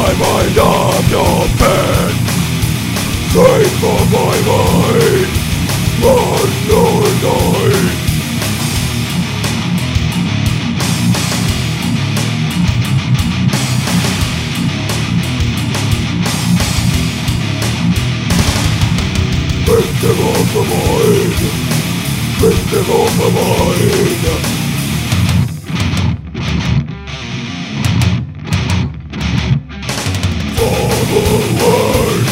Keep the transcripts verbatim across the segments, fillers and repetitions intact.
my mind I'm not bad. Straight from my mind, run or die. Victim of the mind, victim of the mind. Forward,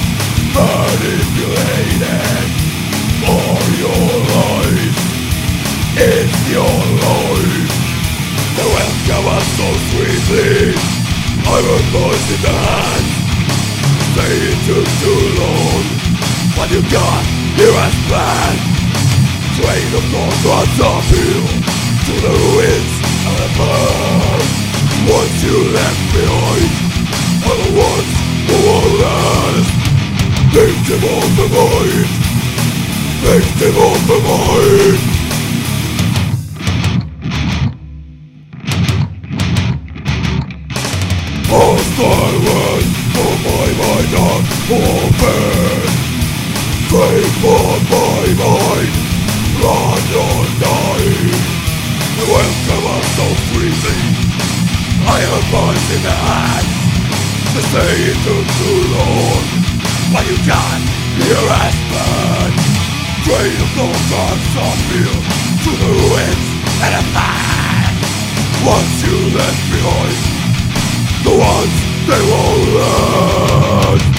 manipulated for your life. It's your life. The welcome us so sweetly. I'm a voice in the hand. Say it took too long. What you got, here as planned. Train of thoughts runs uphill to the ruins of the past. Once you left behind are the ones who will last. Victim of the mind, victim of the mind. Hostile words for my mind are open. Straight from my mind, run or die. The welcome us so freezing. I have voice in the hand. To say it took too long. But you can't hear us burn. Train of thoughts runs uphill to the ruins and the past. Once you left behind the ones they will learn.